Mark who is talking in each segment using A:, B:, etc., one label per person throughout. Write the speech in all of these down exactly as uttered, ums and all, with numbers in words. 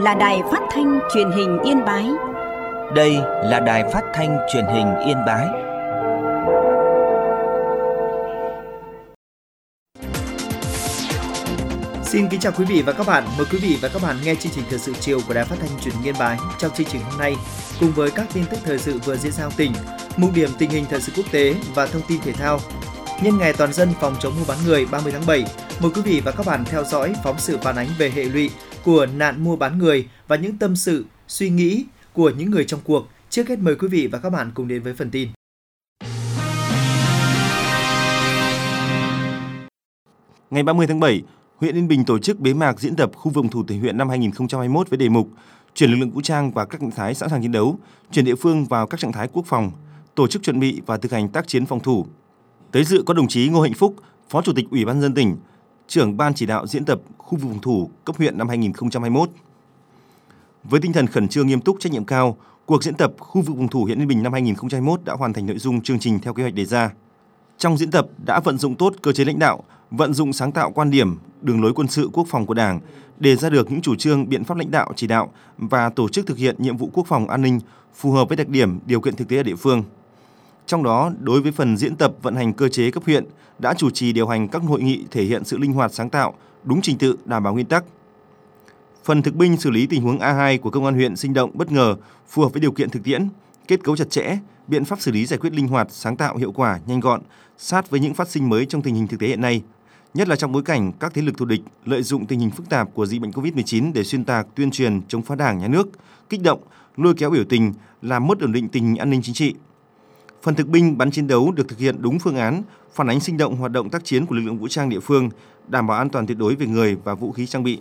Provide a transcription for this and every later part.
A: là Đài Phát thanh Truyền hình Yên Bái.
B: Đây là Đài Phát thanh Truyền hình Yên Bái.
C: Xin kính chào quý vị và các bạn. Mời quý vị và các bạn nghe chương trình thời sự chiều của Đài Phát thanh Truyền hình Yên Bái. Trong chương trình hôm nay, cùng với các tin tức thời sự vừa diễn ra trong tỉnh, mục điểm tình hình thời sự quốc tế và thông tin thể thao. Nhân ngày toàn dân phòng chống mua bán người ba mươi tháng bảy, mời quý vị và các bạn theo dõi phóng sự phản ánh về hệ lụy của nạn mua bán người và những tâm sự, suy nghĩ của những người trong cuộc. Trước hết mời quý vị và các bạn cùng đến với phần tin.
D: Ngày ba mươi tháng bảy, huyện Yên Bình tổ chức bế mạc diễn tập khu vực thủ tỉnh huyện năm hai không hai mốt với đề mục chuyển lực lượng vũ trang vào các trạng thái sẵn sàng chiến đấu, chuyển địa phương vào các trạng thái quốc phòng, tổ chức chuẩn bị và thực hành tác chiến phòng thủ. Tới dự có đồng chí Ngô Hạnh Phúc, Phó Chủ tịch Ủy ban nhân dân tỉnh, trưởng ban chỉ đạo diễn tập khu vực phòng thủ cấp huyện năm hai không hai mốt. Với tinh thần khẩn trương, nghiêm túc, trách nhiệm cao, cuộc diễn tập khu vực phòng thủ huyện Yên Bình năm hai không hai mốt đã hoàn thành nội dung chương trình theo kế hoạch đề ra. Trong diễn tập đã vận dụng tốt cơ chế lãnh đạo, vận dụng sáng tạo quan điểm, đường lối quân sự quốc phòng của Đảng, đề ra được những chủ trương, biện pháp lãnh đạo, chỉ đạo và tổ chức thực hiện nhiệm vụ quốc phòng an ninh phù hợp với đặc điểm, điều kiện thực tế ở địa phương. Trong đó, đối với phần diễn tập vận hành cơ chế cấp huyện, đã chủ trì điều hành các hội nghị thể hiện sự linh hoạt sáng tạo, đúng trình tự, đảm bảo nguyên tắc. Phần thực binh xử lý tình huống A hai của công an huyện sinh động, bất ngờ, phù hợp với điều kiện thực tiễn, kết cấu chặt chẽ, biện pháp xử lý giải quyết linh hoạt, sáng tạo, hiệu quả, nhanh gọn, sát với những phát sinh mới trong tình hình thực tế hiện nay. Nhất là trong bối cảnh các thế lực thù địch lợi dụng tình hình phức tạp của dịch bệnh covid mười chín để xuyên tạc, tuyên truyền chống phá Đảng, Nhà nước, kích động, lôi kéo biểu tình, làm mất ổn định tình hình an ninh chính trị. Phần thực binh bắn chiến đấu được thực hiện đúng phương án, phản ánh sinh động hoạt động tác chiến của lực lượng vũ trang địa phương, đảm bảo an toàn tuyệt đối về người và vũ khí trang bị.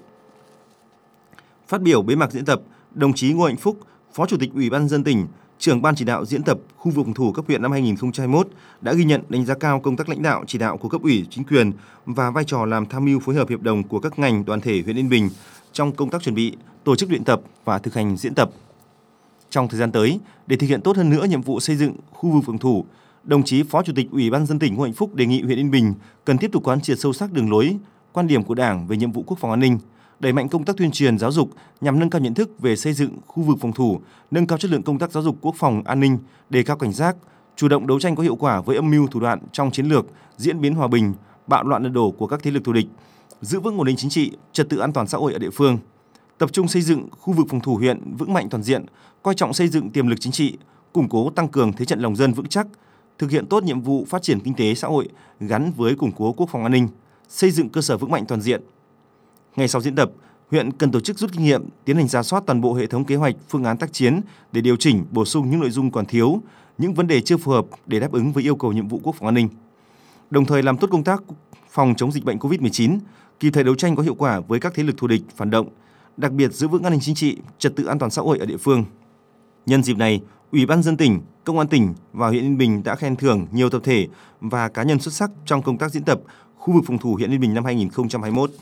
D: Phát biểu bế mạc diễn tập, đồng chí Ngô Hạnh Phúc, Phó Chủ tịch Ủy ban nhân dân tỉnh, trưởng ban chỉ đạo diễn tập khu vực phòng thủ cấp huyện năm hai không hai mốt đã ghi nhận, đánh giá cao công tác lãnh đạo chỉ đạo của cấp ủy, chính quyền và vai trò làm tham mưu phối hợp hiệp đồng của các ngành, đoàn thể huyện Yên Bình trong công tác chuẩn bị, tổ chức luyện tập và thực hành diễn tập. Trong thời gian tới, để thực hiện tốt hơn nữa nhiệm vụ xây dựng khu vực phòng thủ, đồng chí Phó Chủ tịch Ủy ban nhân dân tỉnh Ngô Hạnh Phúc đề nghị huyện Yên Bình cần tiếp tục quán triệt sâu sắc đường lối, quan điểm của Đảng về nhiệm vụ quốc phòng an ninh, đẩy mạnh công tác tuyên truyền giáo dục nhằm nâng cao nhận thức về xây dựng khu vực phòng thủ, nâng cao chất lượng công tác giáo dục quốc phòng an ninh, đề cao cảnh giác, chủ động đấu tranh có hiệu quả với âm mưu thủ đoạn trong chiến lược, diễn biến hòa bình, bạo loạn lật đổ của các thế lực thù địch, giữ vững ổn định chính trị, trật tự an toàn xã hội ở địa phương, tập trung xây dựng khu vực phòng thủ huyện vững mạnh toàn diện, coi trọng xây dựng tiềm lực chính trị, củng cố tăng cường thế trận lòng dân vững chắc, thực hiện tốt nhiệm vụ phát triển kinh tế xã hội gắn với củng cố quốc phòng an ninh, xây dựng cơ sở vững mạnh toàn diện. Ngay sau diễn tập, huyện cần tổ chức rút kinh nghiệm, tiến hành rà soát toàn bộ hệ thống kế hoạch, phương án tác chiến để điều chỉnh, bổ sung những nội dung còn thiếu, những vấn đề chưa phù hợp để đáp ứng với yêu cầu nhiệm vụ quốc phòng an ninh. Đồng thời làm tốt công tác phòng chống dịch bệnh covid mười chín, kịp thời đấu tranh có hiệu quả với các thế lực thù địch, phản động, đặc biệt giữ vững an ninh chính trị, trật tự an toàn xã hội ở địa phương. Nhân dịp này, Ủy ban nhân dân tỉnh, Công an tỉnh và huyện Yên Bình đã khen thưởng nhiều tập thể và cá nhân xuất sắc trong công tác diễn tập khu vực phòng thủ huyện Yên Bình năm hai không hai mốt.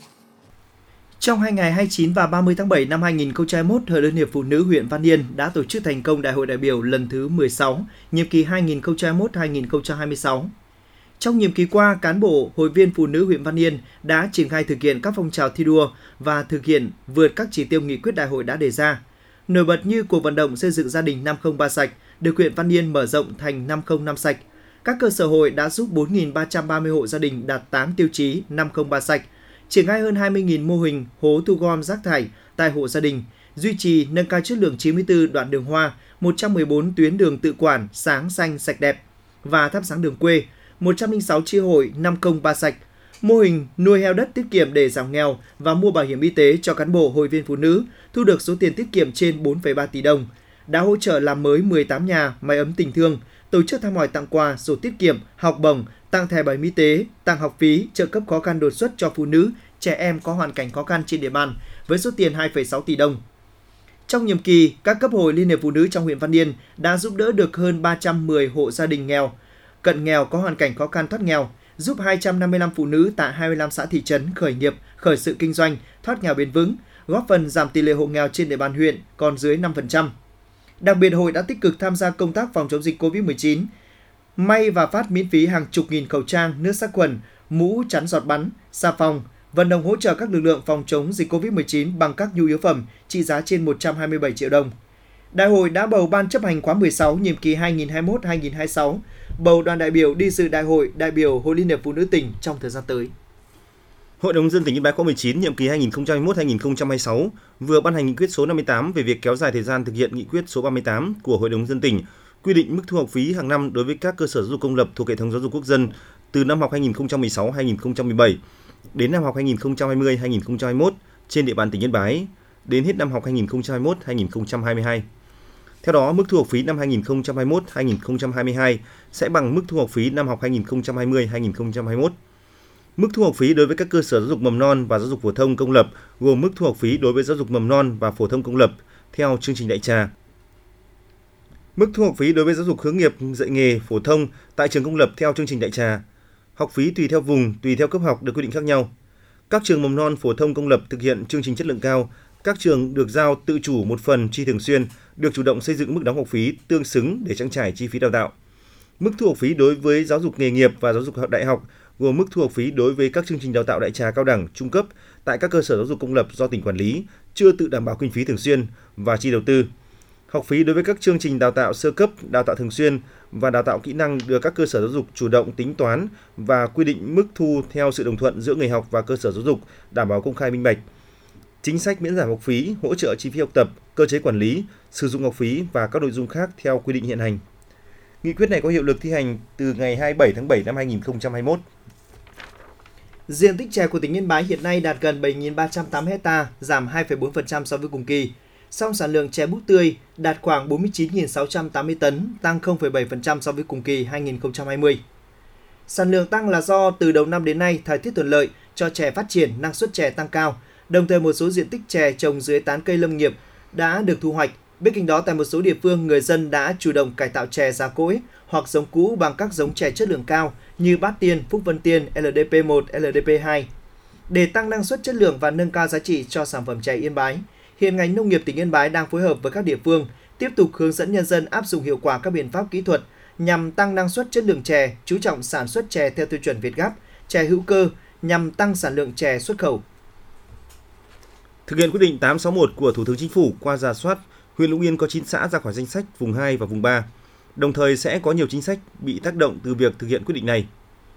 C: Trong hai ngày hai mươi chín và ba mươi tháng bảy năm hai không hai mốt, Hội Liên hiệp Phụ nữ huyện Văn Yên đã tổ chức thành công Đại hội đại biểu lần thứ mười sáu, nhiệm kỳ hai nghìn không trăm hai mươi mốt đến hai nghìn không trăm hai mươi sáu. Trong nhiệm kỳ qua, cán bộ, hội viên phụ nữ huyện Văn Yên đã triển khai thực hiện các phong trào thi đua và thực hiện vượt các chỉ tiêu nghị quyết đại hội đã đề ra. Nổi bật như cuộc vận động xây dựng gia đình năm không ba sạch được huyện Văn Yên mở rộng thành năm không năm sạch. Các cơ sở hội đã giúp bốn nghìn ba trăm ba mươi hộ gia đình đạt tám tiêu chí năm không ba sạch, triển khai hơn hai mươi nghìn mô hình hố thu gom rác thải tại hộ gia đình, duy trì nâng cao chất lượng chín mươi tư đoạn đường hoa, một trăm mười bốn tuyến đường tự quản sáng xanh sạch đẹp và thắp sáng đường quê, một trăm lẻ sáu chi hội năm không ba sạch, mô hình nuôi heo đất tiết kiệm để giảm nghèo và mua bảo hiểm y tế cho cán bộ hội viên phụ nữ, thu được số tiền tiết kiệm trên bốn phẩy ba tỷ đồng, đã hỗ trợ làm mới mười tám nhà mái ấm tình thương, tổ chức thăm hỏi tặng quà, sổ tiết kiệm, học bổng, tặng thẻ bảo hiểm y tế, tặng học phí, trợ cấp khó khăn đột xuất cho phụ nữ, trẻ em có hoàn cảnh khó khăn trên địa bàn với số tiền hai phẩy sáu tỷ đồng. Trong nhiệm kỳ, các cấp hội Liên hiệp Phụ nữ trong huyện Văn Yên đã giúp đỡ được hơn ba trăm mười hộ gia đình nghèo, cận nghèo có hoàn cảnh khó khăn thoát nghèo, giúp hai trăm năm mươi lăm phụ nữ tại hai mươi lăm xã thị trấn khởi nghiệp, khởi sự kinh doanh, thoát nghèo bền vững, góp phần giảm tỷ lệ hộ nghèo trên địa bàn huyện còn dưới năm phần trăm. Đặc biệt, hội đã tích cực tham gia công tác phòng chống dịch covid mười chín, may và phát miễn phí hàng chục nghìn khẩu trang, nước sát khuẩn, mũ chắn giọt bắn, xà phòng, vận động hỗ trợ các lực lượng phòng chống dịch covid mười chín bằng các nhu yếu phẩm trị giá trên một trăm hai mươi bảy triệu đồng. Đại hội đã bầu Ban chấp hành khóa mười sáu nhiệm kỳ hai nghìn không trăm hai mươi mốt đến hai nghìn không trăm hai mươi sáu, bầu đoàn đại biểu đi dự Đại hội đại biểu Hội Liên hiệp Phụ nữ tỉnh trong thời gian tới.
D: Hội đồng nhân dân tỉnh Yên Bái khóa mười chín nhiệm kỳ hai nghìn không trăm hai mươi mốt đến hai nghìn không trăm hai mươi sáu vừa ban hành nghị quyết số năm mươi tám về việc kéo dài thời gian thực hiện nghị quyết số ba mươi tám của Hội đồng nhân dân tỉnh quy định mức thu học phí hàng năm đối với các cơ sở giáo dục công lập thuộc hệ thống giáo dục quốc dân từ năm học hai nghìn không trăm mười sáu đến hai nghìn không trăm mười bảy đến năm học hai nghìn không trăm hai mươi đến hai nghìn không trăm hai mươi mốt trên địa bàn tỉnh Yên Bái đến hết năm học hai nghìn không trăm hai mươi mốt đến hai nghìn không trăm hai mươi hai. Theo đó, mức thu học phí năm hai nghìn không trăm hai mươi mốt đến hai nghìn không trăm hai mươi hai sẽ bằng mức thu học phí năm học hai nghìn không trăm hai mươi đến hai nghìn không trăm hai mươi mốt. Mức thu học phí đối với các cơ sở giáo dục mầm non và giáo dục phổ thông công lập gồm mức thu học phí đối với giáo dục mầm non và phổ thông công lập theo chương trình đại trà. Mức thu học phí đối với giáo dục hướng nghiệp dạy nghề phổ thông tại trường công lập theo chương trình đại trà. Học phí tùy theo vùng, tùy theo cấp học được quy định khác nhau. Các trường mầm non phổ thông công lập thực hiện chương trình chất lượng cao, các trường được giao tự chủ một phần chi thường xuyên, được chủ động xây dựng mức đóng học phí tương xứng để trang trải chi phí đào tạo. Mức thu học phí đối với giáo dục nghề nghiệp và giáo dục đại học gồm mức thu học phí đối với các chương trình đào tạo đại trà cao đẳng, trung cấp tại các cơ sở giáo dục công lập do tỉnh quản lý, chưa tự đảm bảo kinh phí thường xuyên và chi đầu tư. Học phí đối với các chương trình đào tạo sơ cấp, đào tạo thường xuyên và đào tạo kỹ năng được các cơ sở giáo dục chủ động tính toán và quy định mức thu theo sự đồng thuận giữa người học và cơ sở giáo dục, đảm bảo công khai minh bạch. Chính sách miễn giảm học phí, hỗ trợ chi phí học tập, cơ chế quản lý, sử dụng học phí và các nội dung khác theo quy định hiện hành. Nghị quyết này có hiệu lực thi hành từ ngày hai mươi bảy tháng bảy năm hai nghìn không trăm hai mươi mốt.
C: Diện tích chè của tỉnh Yên Bái hiện nay đạt gần bảy nghìn ba trăm tám mươi ha, giảm hai phẩy bốn phần trăm so với cùng kỳ. Song sản lượng chè búp tươi đạt khoảng bốn mươi chín nghìn sáu trăm tám mươi tấn, tăng không phẩy bảy phần trăm so với cùng kỳ hai nghìn không trăm hai mươi. Sản lượng tăng là do từ đầu năm đến nay thời tiết thuận lợi cho chè phát triển, năng suất chè tăng cao. Đồng thời một số diện tích chè trồng dưới tán cây lâm nghiệp đã được thu hoạch. Bên cạnh đó, tại một số địa phương, người dân đã chủ động cải tạo chè già cỗi hoặc giống cũ bằng các giống chè chất lượng cao như Bát Tiên, Phúc Vân Tiên, L D P một, L D P hai. Để tăng năng suất chất lượng và nâng cao giá trị cho sản phẩm chè Yên Bái, hiện ngành nông nghiệp tỉnh Yên Bái đang phối hợp với các địa phương tiếp tục hướng dẫn nhân dân áp dụng hiệu quả các biện pháp kỹ thuật nhằm tăng năng suất chất lượng chè, chú trọng sản xuất chè theo tiêu chuẩn Việt Gáp, chè hữu cơ nhằm tăng sản lượng chè xuất khẩu.
D: Thực hiện quyết định tám trăm sáu mươi mốt của Thủ tướng Chính phủ, qua rà soát, huyện Lục Yên có chín xã ra khỏi danh sách vùng hai và vùng ba. Đồng thời sẽ có nhiều chính sách bị tác động từ việc thực hiện quyết định này.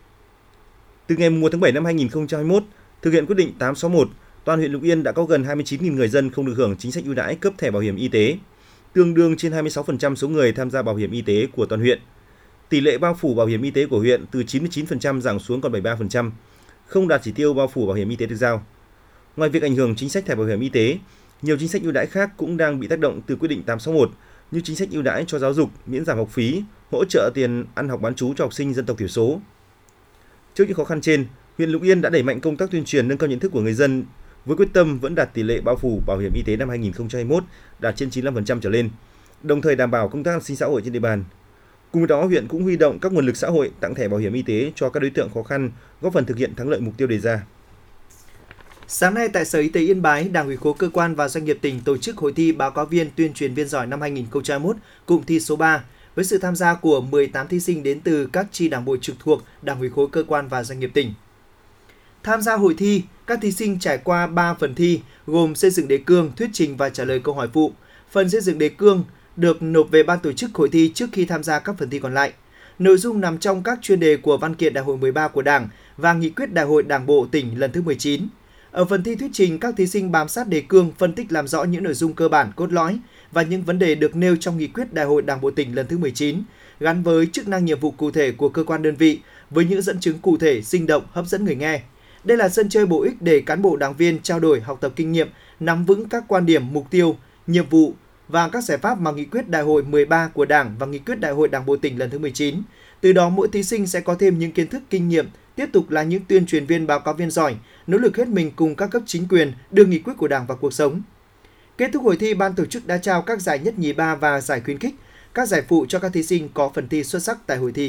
D: Từ ngày mùng một tháng bảy năm hai nghìn không trăm hai mươi mốt, thực hiện quyết định tám trăm sáu mươi mốt, toàn huyện Lục Yên đã có gần hai mươi chín nghìn người dân không được hưởng chính sách ưu đãi cấp thẻ bảo hiểm y tế, tương đương trên hai mươi sáu phần trăm số người tham gia bảo hiểm y tế của toàn huyện. Tỷ lệ bao phủ bảo hiểm y tế của huyện từ chín mươi chín phần trăm giảm xuống còn bảy mươi ba phần trăm, không đạt chỉ tiêu bao phủ bảo hiểm y tế được giao. Ngoài việc ảnh hưởng chính sách thẻ bảo hiểm y tế, nhiều chính sách ưu đãi khác cũng đang bị tác động từ quyết định tám trăm sáu mươi mốt như chính sách ưu đãi cho giáo dục, miễn giảm học phí, hỗ trợ tiền ăn học bán trú cho học sinh dân tộc thiểu số. Trước những khó khăn trên, huyện Lục Yên đã đẩy mạnh công tác tuyên truyền nâng cao nhận thức của người dân với quyết tâm vẫn đạt tỷ lệ bao phủ bảo hiểm y tế năm hai nghìn không trăm hai mươi mốt đạt trên chín mươi lăm phần trăm trở lên, đồng thời đảm bảo công tác an sinh xã hội trên địa bàn. Cùng với đó, huyện cũng huy động các nguồn lực xã hội tặng thẻ bảo hiểm y tế cho các đối tượng khó khăn, góp phần thực hiện thắng lợi mục tiêu đề ra.
C: Sáng nay tại Sở Y tế Yên Bái, Đảng ủy khối cơ quan và doanh nghiệp tỉnh tổ chức hội thi báo cáo viên tuyên truyền viên giỏi năm hai nghìn không trăm hai mươi mốt, cụm thi số ba, với sự tham gia của mười tám thí sinh đến từ các chi đảng bộ trực thuộc Đảng ủy khối cơ quan và doanh nghiệp tỉnh. Tham gia hội thi, các thí sinh trải qua ba phần thi gồm xây dựng đề cương, thuyết trình và trả lời câu hỏi phụ. Phần xây dựng đề cương được nộp về ban tổ chức hội thi trước khi tham gia các phần thi còn lại. Nội dung nằm trong các chuyên đề của văn kiện Đại hội mười ba của Đảng và nghị quyết Đại hội Đảng bộ tỉnh lần thứ mười chín. Ở phần thi thuyết trình, các thí sinh bám sát đề cương, phân tích làm rõ những nội dung cơ bản, cốt lõi và những vấn đề được nêu trong nghị quyết Đại hội Đảng bộ tỉnh lần thứ mười chín, gắn với chức năng nhiệm vụ cụ thể của cơ quan đơn vị, với những dẫn chứng cụ thể, sinh động, hấp dẫn người nghe. Đây là sân chơi bổ ích để cán bộ đảng viên trao đổi, học tập kinh nghiệm, nắm vững các quan điểm, mục tiêu, nhiệm vụ và các giải pháp mà nghị quyết Đại hội mười ba của Đảng và nghị quyết Đại hội Đảng bộ tỉnh lần thứ mười chín. Từ đó mỗi thí sinh sẽ có thêm những kiến thức, kinh nghiệm, tiếp tục là những tuyên truyền viên, báo cáo viên giỏi, nỗ lực hết mình cùng các cấp chính quyền đưa nghị quyết của Đảng vào cuộc sống. Kết thúc hội thi, ban tổ chức đã trao các giải nhất, nhì, ba và giải khuyến khích, các giải phụ cho các thí sinh có phần thi xuất sắc tại hội thi.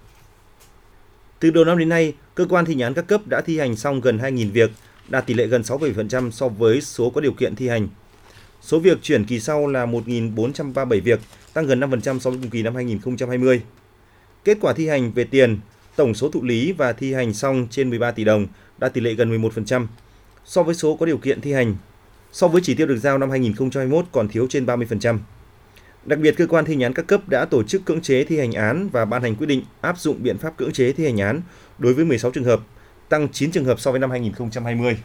D: Từ đầu năm đến nay, cơ quan thi hành án các cấp đã thi hành xong gần hai nghìn việc, đạt tỷ lệ gần sáu phẩy bảy phần trăm so với số có điều kiện thi hành. Số việc chuyển kỳ sau là một nghìn bốn trăm ba mươi bảy việc, tăng gần năm phần trăm so với cùng kỳ năm hai nghìn không trăm hai mươi. Kết quả thi hành về tiền, Tổng số thụ lý và thi hành xong trên mười ba tỷ đồng, đạt tỷ lệ gần mười một phần trăm. So với số có điều kiện thi hành, so với chỉ tiêu được giao năm hai nghìn không trăm hai mươi mốt còn thiếu trên ba mươi phần trăm. Đặc biệt, cơ quan thi hành án các cấp đã tổ chức cưỡng chế thi hành án và ban hành quyết định áp dụng biện pháp cưỡng chế thi hành án đối với mười sáu trường hợp, tăng chín trường hợp so với năm hai nghìn không trăm hai mươi.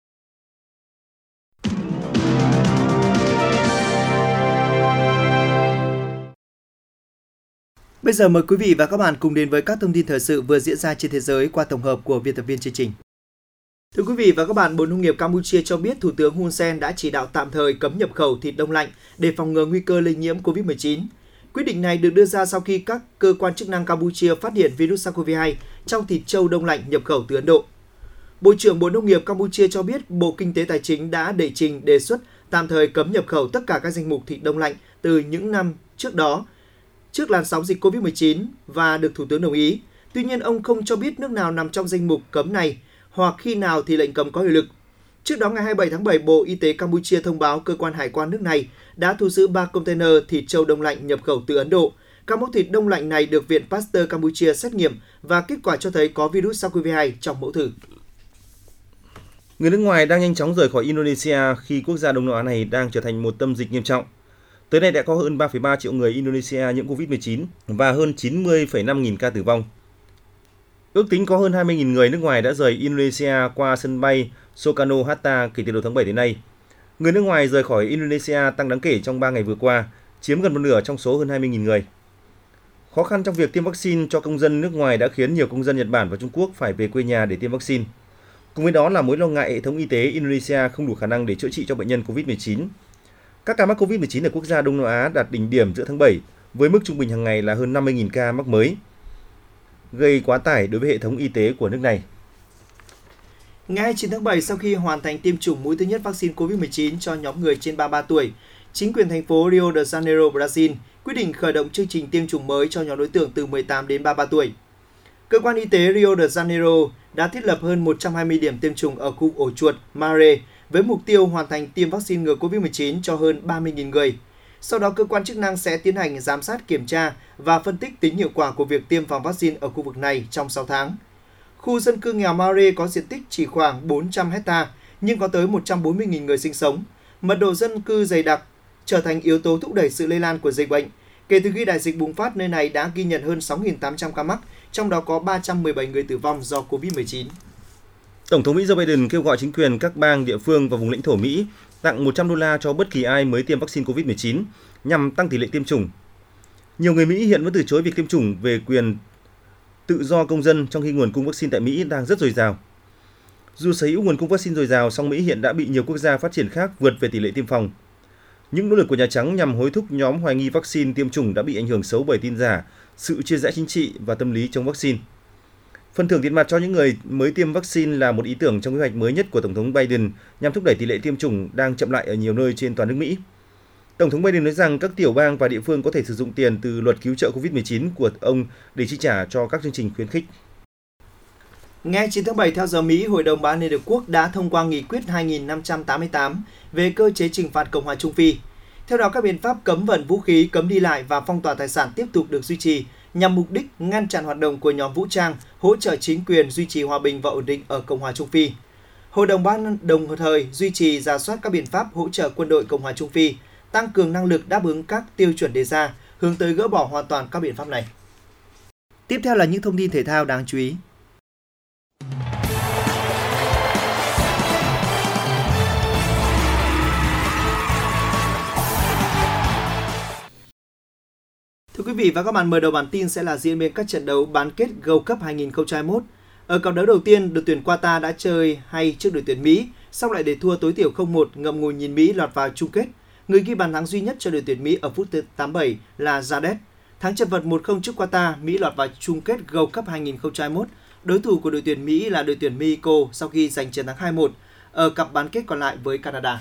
C: Bây giờ mời quý vị và các bạn cùng đến với các thông tin thời sự vừa diễn ra trên thế giới qua tổng hợp của biên tập viên chương trình. Thưa quý vị và các bạn, Bộ Nông nghiệp Campuchia cho biết Thủ tướng Hun Sen đã chỉ đạo tạm thời cấm nhập khẩu thịt đông lạnh để phòng ngừa nguy cơ lây nhiễm covid mười chín. Quyết định này được đưa ra sau khi các cơ quan chức năng Campuchia phát hiện virus SARS-xê o vê hai trong thịt trâu đông lạnh nhập khẩu từ Ấn Độ. Bộ trưởng Bộ Nông nghiệp Campuchia cho biết Bộ Kinh tế Tài chính đã đệ trình đề xuất tạm thời cấm nhập khẩu tất cả các danh mục thịt đông lạnh từ những năm trước đó, trước làn sóng dịch covid mười chín và được Thủ tướng đồng ý. Tuy nhiên, ông không cho biết nước nào nằm trong danh mục cấm này hoặc khi nào thì lệnh cấm có hiệu lực. Trước đó, ngày hai mươi bảy tháng bảy, Bộ Y tế Campuchia thông báo cơ quan hải quan nước này đã thu giữ ba container thịt trâu đông lạnh nhập khẩu từ Ấn Độ. Các mẫu thịt đông lạnh này được Viện Pasteur Campuchia xét nghiệm và kết quả cho thấy có virus SARS-xê o vê hai trong mẫu thử.
D: Người nước ngoài đang nhanh chóng rời khỏi Indonesia khi quốc gia Đông Nam Á này đang trở thành một tâm dịch nghiêm trọng. Tới nay đã có hơn ba phẩy ba triệu người Indonesia nhiễm covid mười chín và hơn chín mươi phẩy năm nghìn ca tử vong. Ước tính có hơn hai mươi nghìn người nước ngoài đã rời Indonesia qua sân bay Soekarno-Hatta kể từ đầu tháng bảy đến nay. Người nước ngoài rời khỏi Indonesia tăng đáng kể trong ba ngày vừa qua, chiếm gần một nửa trong số hơn hai mươi nghìn người. Khó khăn trong việc tiêm vaccine cho công dân nước ngoài đã khiến nhiều công dân Nhật Bản và Trung Quốc phải về quê nhà để tiêm vaccine. Cùng với đó là mối lo ngại hệ thống y tế Indonesia không đủ khả năng để chữa trị cho bệnh nhân covid mười chín. Các ca mắc covid mười chín ở quốc gia Đông Nam Á đạt đỉnh điểm giữa tháng bảy với mức trung bình hàng ngày là hơn năm mươi nghìn ca mắc mới, gây quá tải đối với hệ thống y tế của nước này.
C: Ngày hai mươi chín tháng bảy, sau khi hoàn thành tiêm chủng mũi thứ nhất vaccine covid mười chín cho nhóm người trên ba mươi ba tuổi, chính quyền thành phố Rio de Janeiro, Brazil quyết định khởi động chương trình tiêm chủng mới cho nhóm đối tượng từ mười tám đến ba mươi ba tuổi. Cơ quan y tế Rio de Janeiro đã thiết lập hơn một trăm hai mươi điểm tiêm chủng ở khu ổ chuột Mare với mục tiêu hoàn thành tiêm vaccine ngừa covid mười chín cho hơn ba mươi nghìn người. Sau đó, cơ quan chức năng sẽ tiến hành giám sát, kiểm tra và phân tích tính hiệu quả của việc tiêm phòng vaccine ở khu vực này trong sáu tháng. Khu dân cư nghèo Mare có diện tích chỉ khoảng bốn trăm héc ta nhưng có tới một trăm bốn mươi nghìn người sinh sống. Mật độ dân cư dày đặc trở thành yếu tố thúc đẩy sự lây lan của dịch bệnh. Kể từ khi đại dịch bùng phát, nơi này đã ghi nhận hơn sáu nghìn tám trăm ca mắc, trong đó có ba trăm mười bảy người tử vong do covid mười chín.
D: Tổng thống Mỹ Joe Biden kêu gọi chính quyền các bang, địa phương và vùng lãnh thổ Mỹ tặng một trăm đô la cho bất kỳ ai mới tiêm vaccine covid mười chín nhằm tăng tỷ lệ tiêm chủng. Nhiều người Mỹ hiện vẫn từ chối việc tiêm chủng về quyền tự do công dân trong khi nguồn cung vaccine tại Mỹ đang rất dồi dào. Dù sở hữu nguồn cung vaccine dồi dào, song Mỹ hiện đã bị nhiều quốc gia phát triển khác vượt về tỷ lệ tiêm phòng. Những nỗ lực của Nhà Trắng nhằm hối thúc nhóm hoài nghi vaccine tiêm chủng đã bị ảnh hưởng xấu bởi tin giả, sự chia rẽ chính trị và tâm lý chống vaccine. Phần thưởng tiền mặt cho những người mới tiêm vaccine là một ý tưởng trong kế hoạch mới nhất của Tổng thống Biden nhằm thúc đẩy tỷ lệ tiêm chủng đang chậm lại ở nhiều nơi trên toàn nước Mỹ. Tổng thống Biden nói rằng các tiểu bang và địa phương có thể sử dụng tiền từ luật cứu trợ covid mười chín của ông để chi trả cho các chương trình khuyến khích.
C: Ngày chín tháng bảy, theo giờ Mỹ, Hội đồng Bảo an Liên Hợp Quốc đã thông qua nghị quyết hai nghìn năm trăm tám mươi tám về cơ chế trừng phạt Cộng hòa Trung Phi. Theo đó, các biện pháp cấm vận vũ khí, cấm đi lại và phong tỏa tài sản tiếp tục được duy trì nhằm mục đích ngăn chặn hoạt động của nhóm vũ trang hỗ trợ chính quyền duy trì hòa bình và ổn định ở Cộng hòa Trung Phi. Hội đồng Bảo an đồng thời duy trì rà soát các biện pháp hỗ trợ quân đội Cộng hòa Trung Phi, tăng cường năng lực đáp ứng các tiêu chuẩn đề ra, hướng tới gỡ bỏ hoàn toàn các biện pháp này. Tiếp theo là những thông tin thể thao đáng chú ý. Thưa quý vị và các bạn, mở đầu bản tin sẽ là diễn biến các trận đấu bán kết Gold Cup hai không hai mốt. Ở cặp đấu đầu tiên, đội tuyển Qatar đã chơi hay trước đội tuyển Mỹ, song lại để thua tối thiểu không một, ngậm ngùi nhìn Mỹ lọt vào chung kết. Người ghi bàn thắng duy nhất cho đội tuyển Mỹ ở phút thứ tám mươi bảy là Jadet. Thắng chật vật một không trước Qatar, Mỹ lọt vào chung kết Gold Cup hai không hai mốt. Đối thủ của đội tuyển Mỹ là đội tuyển Mexico sau khi giành chiến thắng hai một ở cặp bán kết còn lại với Canada.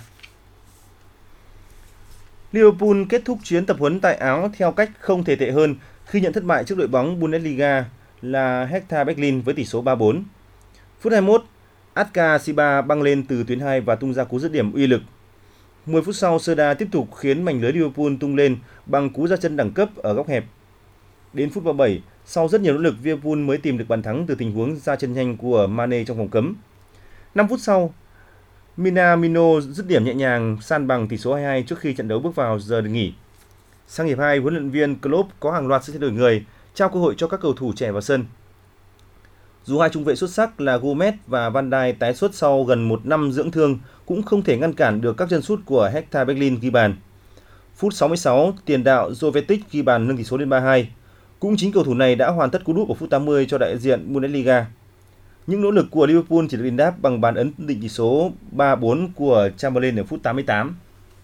D: Liverpool kết thúc chuyến tập huấn tại Áo theo cách không thể tệ hơn khi nhận thất bại trước đội bóng Bundesliga là Hertha Berlin với tỷ số ba bốn. Phút hai mươi mốt, Atka Siba băng lên từ tuyến hai và tung ra cú dứt điểm uy lực. mười phút sau, Serda tiếp tục khiến mảnh lưới Liverpool tung lên bằng cú ra chân đẳng cấp ở góc hẹp. Đến phút ba mươi bảy, Sau rất nhiều nỗ lực, Liverpool mới tìm được bàn thắng từ tình huống ra chân nhanh của Mane trong vòng cấm. năm phút sau, Minamino dứt điểm nhẹ nhàng san bằng tỷ số hai hai trước khi trận đấu bước vào giờ nghỉ. Sang hiệp hai, huấn luyện viên Klopp có hàng loạt sự thay đổi người, trao cơ hội cho các cầu thủ trẻ vào sân. Dù hai trung vệ xuất sắc là Gomez và Van Dijk tái xuất sau gần một năm dưỡng thương cũng không thể ngăn cản được các chân sút của Hertha Berlin ghi bàn. Phút sáu mươi sáu, tiền đạo Jovetic ghi bàn nâng tỷ số lên ba hai. Cũng chính cầu thủ này đã hoàn tất cú đúp ở phút tám mươi cho đại diện Bundesliga. Những nỗ lực của Liverpool chỉ được đền đáp bằng bàn ấn định tỷ số ba bốn của Chamberlain ở phút tám mươi tám.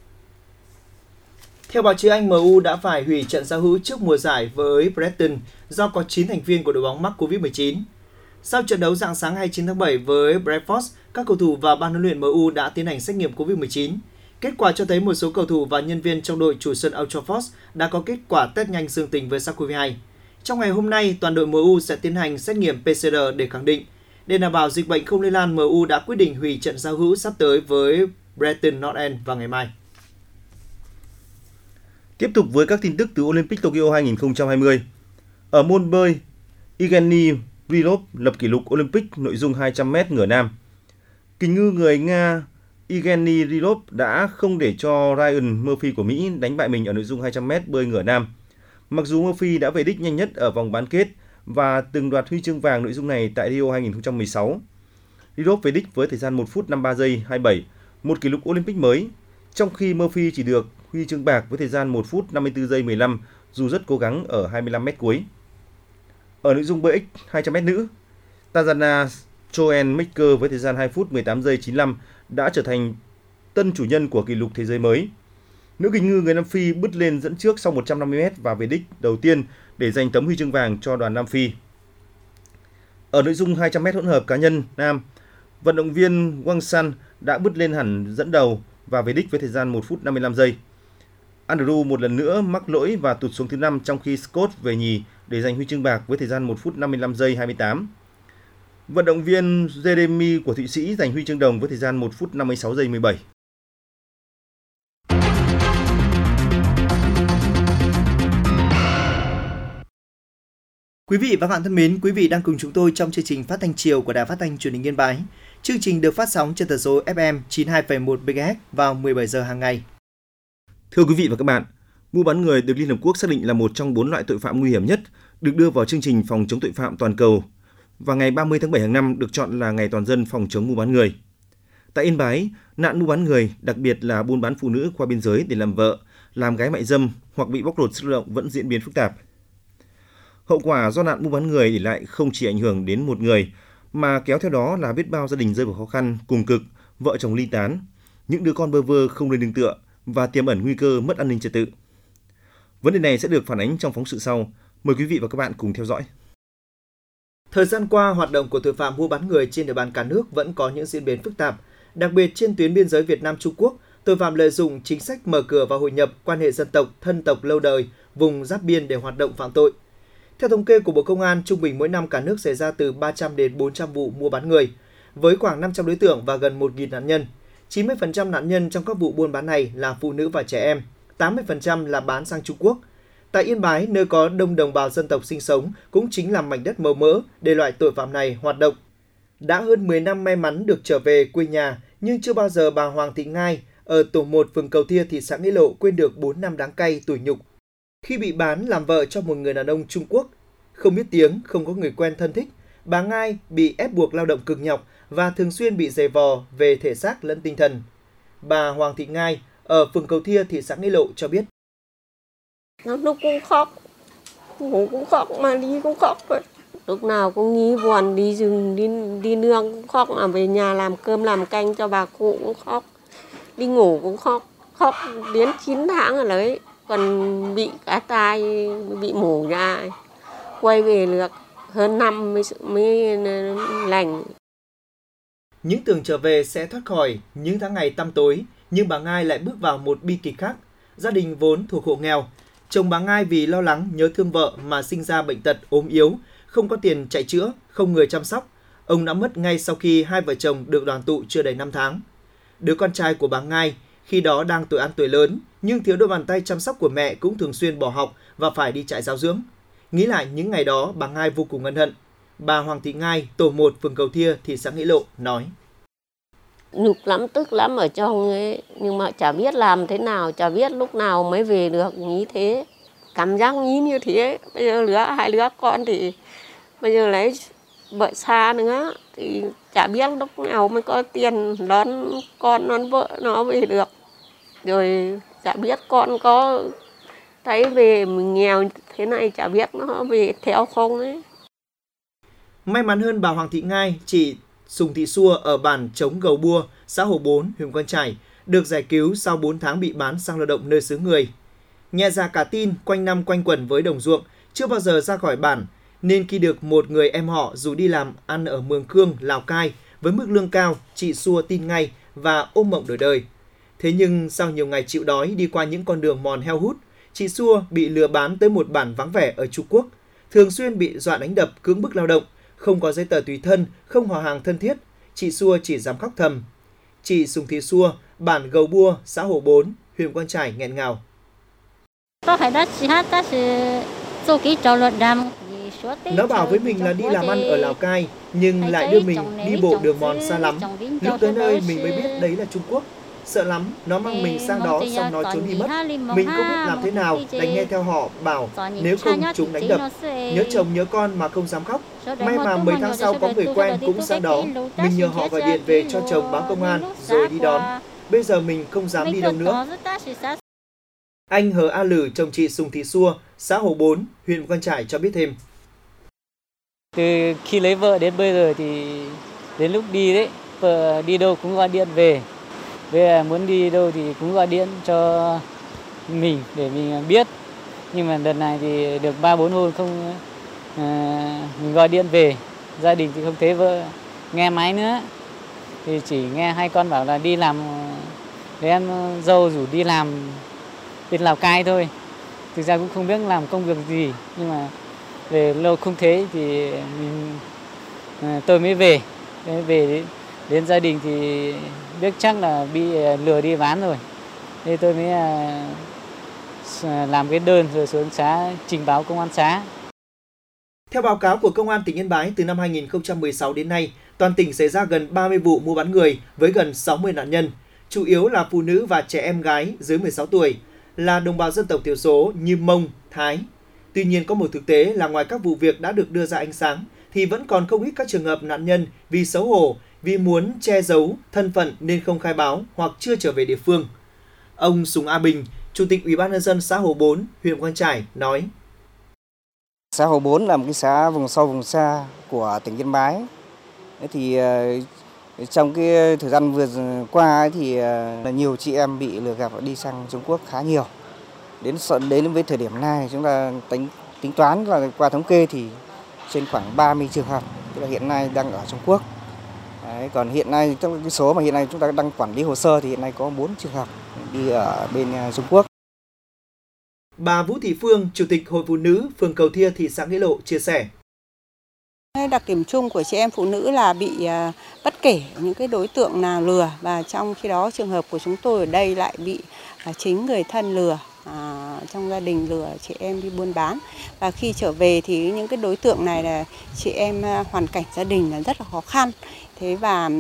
C: Theo báo chí Anh, em u đã phải hủy trận giao hữu trước mùa giải với Brighton do có chín thành viên của đội bóng mắc covid mười chín. Sau trận đấu rạng sáng hai mươi chín tháng bảy với Brentford, các cầu thủ và ban huấn luyện em u đã tiến hành xét nghiệm covid mười chín. Kết quả cho thấy một số cầu thủ và nhân viên trong đội chủ sân Old Trafford đã có kết quả test nhanh dương tính với SARS-xê o vê hai. Trong ngày hôm nay, toàn đội em u sẽ tiến hành xét nghiệm pê xê rờ để khẳng định. Để đảm bảo dịch bệnh không lây lan, em u đã quyết định hủy trận giao hữu sắp tới với Preston North End vào ngày mai.
D: Tiếp tục với các tin tức từ Olympic Tokyo hai không hai không. Ở môn bơi, Evgeny Rilov lập kỷ lục Olympic nội dung hai trăm mét ngửa nam. Kình ngư người Nga Evgeny Rilov đã không để cho Ryan Murphy của Mỹ đánh bại mình ở nội dung hai trăm mét bơi ngửa nam. Mặc dù Murphy đã về đích nhanh nhất ở vòng bán kết và từng đoạt huy chương vàng nội dung này tại Rio hai không một sáu, Rilov về đích với thời gian một phút năm mươi ba giây hai mươi bảy, một kỷ lục Olympic mới, trong khi Murphy chỉ được huy chương bạc với thời gian một phút năm mươi tư giây mười lăm dù rất cố gắng ở hai mươi lăm mét cuối. Ở nội dung bơi X hai trăm mét nữ, Tatjana Schoenmaker với thời gian hai phút mười tám giây chín mươi lăm đã trở thành tân chủ nhân của kỷ lục thế giới mới. Nữ kình ngư người Nam Phi bứt lên dẫn trước sau một trăm năm mươi mét và về đích đầu tiên để giành tấm huy chương vàng cho đoàn Nam Phi. Ở nội dung hai trăm mét hỗn hợp cá nhân nam, vận động viên Wang San đã bứt lên hẳn dẫn đầu và về đích với thời gian một phút năm mươi lăm giây. Andrew một lần nữa mắc lỗi và tụt xuống thứ năm, trong khi Scott về nhì để giành huy chương bạc với thời gian một phút năm mươi lăm giây hai mươi tám. Vận động viên Jeremy của Thụy Sĩ giành huy chương đồng với thời gian một phút năm mươi sáu giây mười bảy.
C: Quý vị và các bạn thân mến, quý vị đang cùng chúng tôi trong chương trình phát thanh chiều của Đài Phát thanh Truyền hình Yên Bái. Chương trình được phát sóng trên tần số ép em chín mươi hai phẩy một mê ga héc vào mười bảy giờ hàng ngày.
D: Thưa quý vị và các bạn, mua bán người được Liên Hợp Quốc xác định là một trong bốn loại tội phạm nguy hiểm nhất được đưa vào chương trình phòng chống tội phạm toàn cầu, và ngày ba mươi tháng bảy hàng năm được chọn là ngày toàn dân phòng chống mua bán người. Tại Yên Bái, nạn mua bán người, đặc biệt là buôn bán phụ nữ qua biên giới để làm vợ, làm gái mại dâm hoặc bị bóc lột sức lao động vẫn diễn biến phức tạp. Hậu quả do nạn mua bán người để lại không chỉ ảnh hưởng đến một người, mà kéo theo đó là biết bao gia đình rơi vào khó khăn, cùng cực, vợ chồng ly tán, những đứa con bơ vơ không nơi nương tựa và tiềm ẩn nguy cơ mất an ninh trật tự. Vấn đề này sẽ được phản ánh trong phóng sự sau. Mời quý vị và các bạn cùng theo dõi.
C: Thời gian qua, hoạt động của tội phạm mua bán người trên địa bàn cả nước vẫn có những diễn biến phức tạp. Đặc biệt trên tuyến biên giới Việt Nam-Trung Quốc, tội phạm lợi dụng chính sách mở cửa và hội nhập, quan hệ dân tộc, thân tộc lâu đời, vùng giáp biên để hoạt động phạm tội. Theo thống kê của Bộ Công an, trung bình mỗi năm cả nước xảy ra từ ba trăm đến bốn trăm vụ mua bán người, với khoảng năm trăm đối tượng và gần một nghìn nạn nhân. chín mươi phần trăm nạn nhân trong các vụ buôn bán này là phụ nữ và trẻ em, tám mươi phần trăm là bán sang Trung Quốc. Tại Yên Bái, nơi có đông đồng bào dân tộc sinh sống, cũng chính là mảnh đất màu mỡ để loại tội phạm này hoạt động. Đã hơn mười năm may mắn được trở về quê nhà, nhưng chưa bao giờ bà Hoàng Thị Ngai ở tổ một phường Cầu Thia, thị xã Nghĩa Lộ quên được bốn năm đáng cay tủi nhục. Khi bị bán làm vợ cho một người đàn ông Trung Quốc, không biết tiếng, không có người quen thân thích, bà Ngai bị ép buộc lao động cực nhọc và thường xuyên bị giày vò về thể xác lẫn tinh thần. Bà Hoàng Thị Ngai ở phường Cầu Thia, thị xã Nghĩa Lộ cho biết.
E: Lúc cũng khóc, ngủ cũng khóc mà đi cũng khóc rồi. Lúc nào cũng nghĩ buồn, đi rừng, đi, đi nương cũng khóc, mà về nhà làm cơm làm canh cho bà cụ cũng khóc. Đi ngủ cũng khóc, khóc đến chín tháng rồi đấy, còn bị cá tai, bị mổ ra. Quay về được hơn năm mới, mới lành.
C: Những tưởng trở về sẽ thoát khỏi những tháng ngày tăm tối, nhưng bà Ngai lại bước vào một bi kịch khác. Gia đình vốn thuộc hộ nghèo. Chồng bà Ngai vì lo lắng nhớ thương vợ mà sinh ra bệnh tật ốm yếu, không có tiền chạy chữa, không người chăm sóc. Ông đã mất ngay sau khi hai vợ chồng được đoàn tụ chưa đầy năm tháng. Đứa con trai của bà Ngai khi đó đang tuổi ăn tuổi lớn, nhưng thiếu đôi bàn tay chăm sóc của mẹ cũng thường xuyên bỏ học và phải đi trại giáo dưỡng. Nghĩ lại những ngày đó, bà Ngai vô cùng ân hận. Bà Hoàng Thị Ngai, tổ một phường Cầu Thia, thị xã Nghĩa Lộ nói:
E: Nhục lắm, tức lắm ở trong ấy, nhưng mà chả biết làm thế nào, chả biết lúc nào mới về được như thế. Cảm giác nghĩ như thế, bây giờ lứa hai đứa con thì bây giờ lấy vợ xa nữa thì chả biết lúc nào mới có tiền đón con đón vợ nó về được. Rồi chả biết con có thấy về mình nghèo thế này chả biết nó về theo không ấy.
C: May mắn hơn bà Hoàng Thị Ngai, chị Sùng Thị Xua ở bản Trống Gầu Bua, xã Hồ Bốn, huyện Mù Cang Chải, được giải cứu sau bốn tháng bị bán sang lao động nơi xứ người. Nhẹ dạ cả tin, quanh năm quanh quẩn với đồng ruộng, chưa bao giờ ra khỏi bản, nên khi được một người em họ rủ đi làm ăn ở Mường Khương, Lào Cai với mức lương cao, chị Xua tin ngay và ôm mộng đổi đời. Thế nhưng sau nhiều ngày chịu đói đi qua những con đường mòn heo hút, chị Xua bị lừa bán tới một bản vắng vẻ ở Trung Quốc, thường xuyên bị dọa đánh đập, cưỡng bức lao động, không có giấy tờ tùy thân, không họ hàng thân thiết, chị Xua chỉ dám khóc thầm. Chị Sùng Thị Xua, bản Gầu Bua, xã Hồ Bốn, huyện Mù Cang Chải nghẹn ngào. Nó bảo với mình là đi làm ăn ở Lào Cai, nhưng lại đưa mình đi bộ đường mòn xa lắm. Lúc tới nơi mình mới biết đấy là Trung Quốc. Sợ lắm, nó mang mình sang đó xong nó trốn đi mất. Mình không biết làm thế nào, đành nghe theo họ bảo nếu không chúng đánh đập. Nhớ chồng nhớ con mà không dám khóc. May mà mấy tháng sau có người quen cũng sang đó. Mình nhờ họ gọi điện về cho chồng báo công an rồi đi đón. Bây giờ mình không dám đi đâu nữa. Anh Hờ A Lử, chồng chị Sùng Thị Xua, xã Hồ Bốn, huyện Mù Cang Chải cho biết thêm.
F: Từ khi lấy vợ đến bây giờ thì đến lúc đi đấy, vợ đi đâu cũng gọi điện về. Về muốn đi đâu thì cũng gọi điện cho mình để mình biết. Nhưng mà đợt này thì được ba bốn hôm không à, mình gọi điện về. Gia đình thì không thấy vợ nghe máy nữa. Thì chỉ nghe hai con bảo là đi làm, để em dâu rủ đi làm bên Lào Cai thôi. Thực ra cũng không biết làm công việc gì, nhưng mà về lâu không thế thì mình, à, tôi mới về. Về đến, đến gia đình thì biết chắc là bị lừa đi bán rồi. Thế tôi mới à, làm cái đơn rồi xuống xã trình báo công an xã.
C: Theo báo cáo của Công an tỉnh Yên Bái, từ năm hai nghìn không trăm mười sáu đến nay, toàn tỉnh xảy ra gần ba mươi vụ mua bán người với gần sáu mươi nạn nhân, chủ yếu là phụ nữ và trẻ em gái dưới mười sáu tuổi, là đồng bào dân tộc thiểu số như Mông, Thái. Tuy nhiên có một thực tế là ngoài các vụ việc đã được đưa ra ánh sáng, thì vẫn còn không ít các trường hợp nạn nhân vì xấu hổ, vì muốn che giấu thân phận nên không khai báo hoặc chưa trở về địa phương. Ông Sùng A Bình, Chủ tịch Ủy ban nhân dân xã Hồ Bốn, huyện Mù Cang Chải nói:
G: Xã Hồ Bốn là một cái xã vùng sâu vùng xa của tỉnh Yên Bái. Thì trong cái thời gian vừa qua ấy, thì là nhiều chị em bị lừa gạt đi sang Trung Quốc khá nhiều. Đến đến với thời điểm này chúng ta tính tính toán và qua thống kê thì trên khoảng ba mươi trường hợp, tức là hiện nay đang ở Trung Quốc. Đấy, còn hiện nay trong cái số mà hiện nay chúng ta đang quản lý hồ sơ thì hiện nay có bốn trường hợp đi ở bên Trung Quốc.
C: Bà Vũ Thị Phương, Chủ tịch Hội Phụ nữ phường Cầu Thia, thị xã Nghĩa Lộ chia sẻ:
H: Đặc điểm chung của chị em phụ nữ là bị bất kể những cái đối tượng nào lừa, và trong khi đó trường hợp của chúng tôi ở đây lại bị chính người thân lừa, à, trong gia đình lừa chị em đi buôn bán. Và khi trở về thì những cái đối tượng này là chị em hoàn cảnh gia đình là rất là khó khăn. Thế và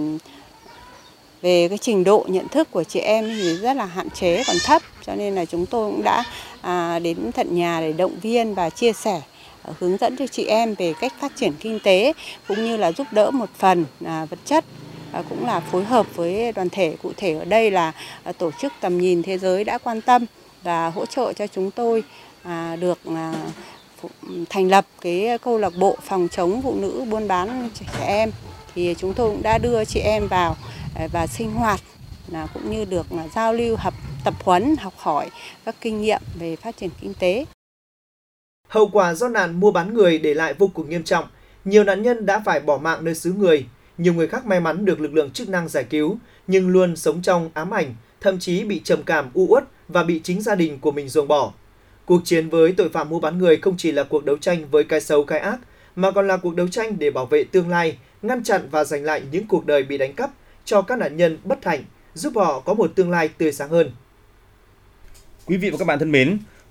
H: về cái trình độ nhận thức của chị em thì rất là hạn chế, còn thấp, cho nên là chúng tôi cũng đã à, đến tận nhà để động viên và chia sẻ, hướng dẫn cho chị em về cách phát triển kinh tế, cũng như là giúp đỡ một phần à, vật chất, và cũng là phối hợp với đoàn thể. Cụ thể ở đây là à, tổ chức Tầm Nhìn Thế Giới đã quan tâm và hỗ trợ cho chúng tôi à, được à, thành lập cái câu lạc bộ phòng chống phụ nữ buôn bán trẻ em. Thì chúng tôi cũng đã đưa chị em vào và sinh hoạt, là cũng như được giao lưu, học tập huấn, học hỏi các kinh nghiệm về phát triển kinh tế.
C: Hậu quả do nạn mua bán người để lại vô cùng nghiêm trọng. Nhiều nạn nhân đã phải bỏ mạng nơi xứ người. Nhiều người khác may mắn được lực lượng chức năng giải cứu, nhưng luôn sống trong ám ảnh, thậm chí bị trầm cảm, u uất và bị chính gia đình của mình ruồng bỏ. Cuộc chiến với tội phạm mua bán người không chỉ là cuộc đấu tranh với cái xấu cái ác, mà còn là cuộc đấu tranh để bảo vệ tương lai, ngăn chặn và giành lại những cuộc đời bị đánh cắp cho các nạn nhân bất hạnh, giúp họ có một tương lai tươi sáng hơn.
D: Quý vị và các bạn thân mến,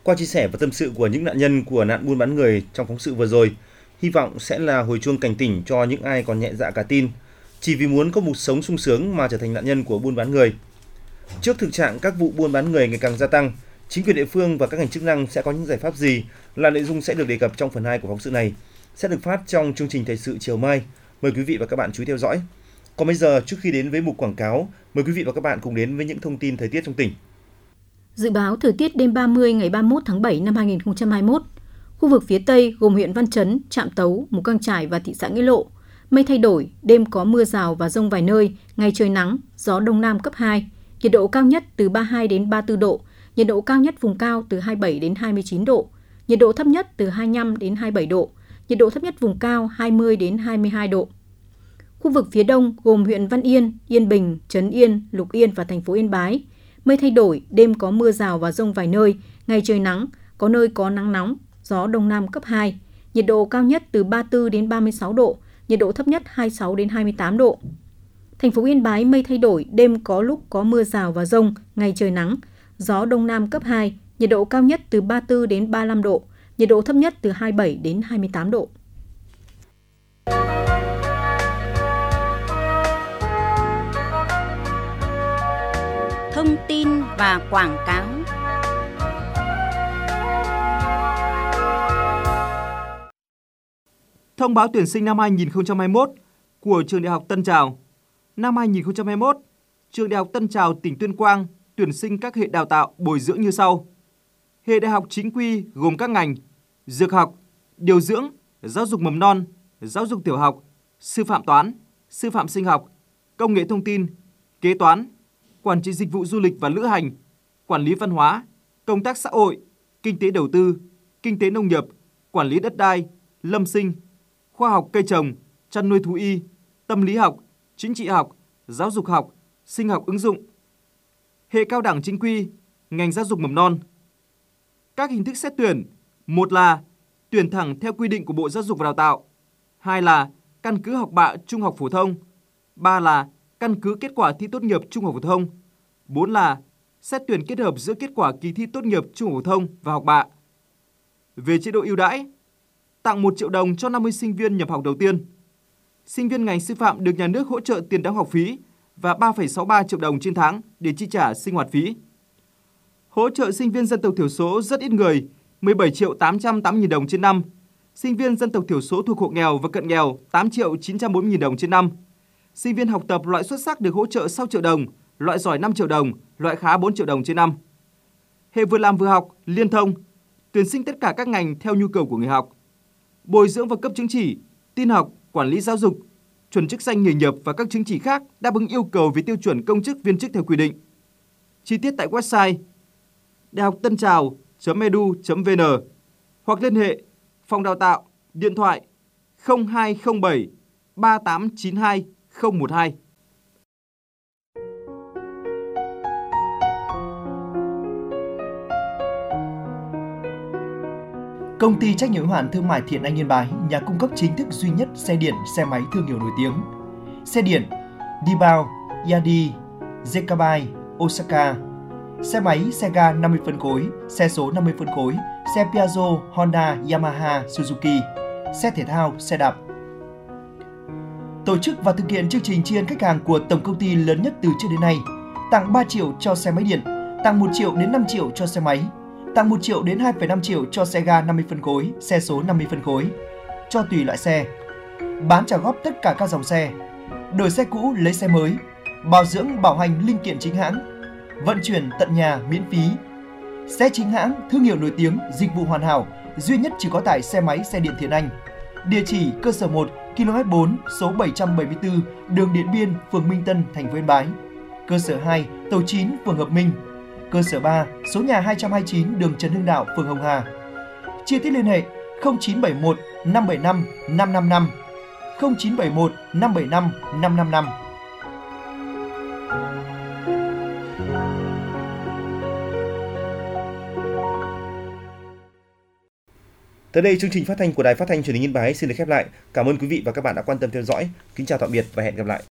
D: Qua chia sẻ và tâm sự của những nạn nhân của nạn buôn bán người trong phóng sự vừa rồi, hy vọng sẽ là hồi chuông cảnh tỉnh cho những ai còn nhẹ dạ cả tin, chỉ vì muốn có một sống sung sướng mà trở thành nạn nhân của buôn bán người. Trước thực trạng các vụ buôn bán người ngày càng gia tăng, chính quyền địa phương và các ngành chức năng sẽ có những giải pháp gì là nội dung sẽ được đề cập trong phần hai của phóng sự này, sẽ được phát trong chương trình thời sự chiều mai. Mời quý vị và các bạn chú ý theo dõi. Còn bây giờ, trước khi đến với mục quảng cáo, mời quý vị và các bạn cùng đến với những thông tin thời tiết trong tỉnh.
I: Dự báo thời tiết đêm ba mươi ngày ba mươi mốt tháng bảy năm hai nghìn không trăm hai mươi mốt. Khu vực phía Tây gồm huyện Văn Chấn, Trạm Tấu, Mù Căng Chải và thị xã Nghĩa Lộ. Mây thay đổi, đêm có mưa rào và dông vài nơi, ngày trời nắng, gió đông nam cấp hai. Nhiệt độ cao nhất từ ba mươi hai đến ba mươi tư độ, nhiệt độ cao nhất vùng cao từ hai mươi bảy đến hai mươi chín độ, nhiệt độ thấp nhất từ hai mươi lăm đến hai mươi bảy độ, nhiệt độ thấp nhất vùng cao hai mươi đến hai mươi hai độ. Khu vực phía Đông gồm huyện Văn Yên, Yên Bình, Trấn Yên, Lục Yên và thành phố Yên Bái. Mây thay đổi, đêm có mưa rào và dông vài nơi, ngày trời nắng, có nơi có nắng nóng, gió đông nam cấp hai. Nhiệt độ cao nhất từ ba mươi tư đến ba mươi sáu độ, nhiệt độ thấp nhất hai mươi sáu đến hai mươi tám độ. Thành phố Yên Bái mây thay đổi, đêm có lúc có mưa rào và dông, ngày trời nắng, gió đông nam cấp hai, nhiệt độ cao nhất từ ba mươi tư đến ba mươi lăm độ, nhiệt độ thấp nhất từ hai mươi bảy đến hai mươi tám độ.
A: Thông tin và quảng cáo.
J: Thông báo tuyển sinh năm hai nghìn không trăm hai mươi mốt của Trường Đại học Tân Trào. Năm hai nghìn không trăm hai mươi mốt, Trường Đại học Tân Trào tỉnh Tuyên Quang tuyển sinh các hệ đào tạo bồi dưỡng như sau. Hệ đại học chính quy gồm các ngành dược học, điều dưỡng, giáo dục mầm non, giáo dục tiểu học, sư phạm toán, sư phạm sinh học, công nghệ thông tin, kế toán, quản trị dịch vụ du lịch và lữ hành, quản lý văn hóa, công tác xã hội, kinh tế đầu tư, kinh tế nông nghiệp, quản lý đất đai, lâm sinh, khoa học cây trồng, chăn nuôi thú y, tâm lý học, chính trị học, giáo dục học, sinh học ứng dụng. Hệ cao đẳng chính quy, ngành giáo dục mầm non. Các hình thức xét tuyển, một là tuyển thẳng theo quy định của Bộ Giáo dục và Đào tạo, hai là căn cứ học bạ trung học phổ thông, ba là căn cứ kết quả thi tốt nghiệp trung học phổ thông, bốn là xét tuyển kết hợp giữa kết quả kỳ thi tốt nghiệp trung học phổ thông và học bạ. Về chế độ ưu đãi, tặng một triệu đồng cho năm mươi sinh viên nhập học đầu tiên. Sinh viên ngành sư phạm được nhà nước hỗ trợ tiền đóng học phí và ba phẩy sáu mươi ba triệu đồng trên tháng để chi trả sinh hoạt phí. Hỗ trợ sinh viên dân tộc thiểu số rất ít người, mười bảy triệu tám trăm tám mươi nghìn đồng trên năm. Sinh viên dân tộc thiểu số thuộc hộ nghèo và cận nghèo tám triệu chín trăm bốn mươi nghìn đồng trên năm. Sinh viên học tập loại xuất sắc được hỗ trợ sáu triệu đồng, loại giỏi năm triệu đồng, loại khá bốn triệu đồng trên năm. Hệ vừa làm vừa học, liên thông, tuyển sinh tất cả các ngành theo nhu cầu của người học. Bồi dưỡng và cấp chứng chỉ, tin học, quản lý giáo dục, chuẩn chức danh nghề nghiệp và các chứng chỉ khác đáp ứng yêu cầu về tiêu chuẩn công chức viên chức theo quy định. Chi tiết tại website đại học tân trào chấm e d u chấm v n hoặc liên hệ phòng đào tạo điện thoại không hai không bảy ba tám chín hai không một hai.
C: Công ty trách nhiệm hữu hạn thương mại Thiện Anh Yên Bái, nhà cung cấp chính thức duy nhất xe điện, xe máy thương hiệu nổi tiếng. Xe điện Dibao, Yadi, Zekabai, Osaka. Xe máy, xe ga năm mươi phân khối, xe số năm mươi phân khối, xe Piaggio, Honda, Yamaha, Suzuki, xe thể thao, xe đạp. Tổ chức và thực hiện chương trình tri ân khách hàng của tổng công ty lớn nhất từ trước đến nay, tặng ba triệu cho xe máy điện, tặng một triệu đến năm triệu cho xe máy, tặng một triệu đến hai phẩy năm triệu cho xe ga năm mươi phân khối, xe số năm mươi phân khối, cho tùy loại xe. Bán trả góp tất cả các dòng xe, đổi xe cũ lấy xe mới, bảo dưỡng bảo hành linh kiện chính hãng, vận chuyển tận nhà miễn phí. Xe chính hãng, thương hiệu nổi tiếng, dịch vụ hoàn hảo, duy nhất chỉ có tại xe máy xe điện Thiện Anh. Địa chỉ cơ sở một, ki lô mét bốn, số bảy trăm bảy mươi tư, đường Điện Biên, phường Minh Tân, thành phố Yên Bái. Cơ sở hai, tổ chín, phường Hợp Minh. Cơ sở ba, số nhà hai trăm hai mươi chín, đường Trần Hưng Đạo, phường Hồng Hà. Chi tiết liên hệ không chín bảy một năm bảy năm năm năm năm, không chín bảy một năm bảy năm năm năm năm.
D: Tới đây, chương trình phát thanh của Đài Phát thanh Truyền hình Yên Bái xin được khép lại. Cảm ơn quý vị và các bạn đã quan tâm theo dõi. Kính chào tạm biệt và hẹn gặp lại.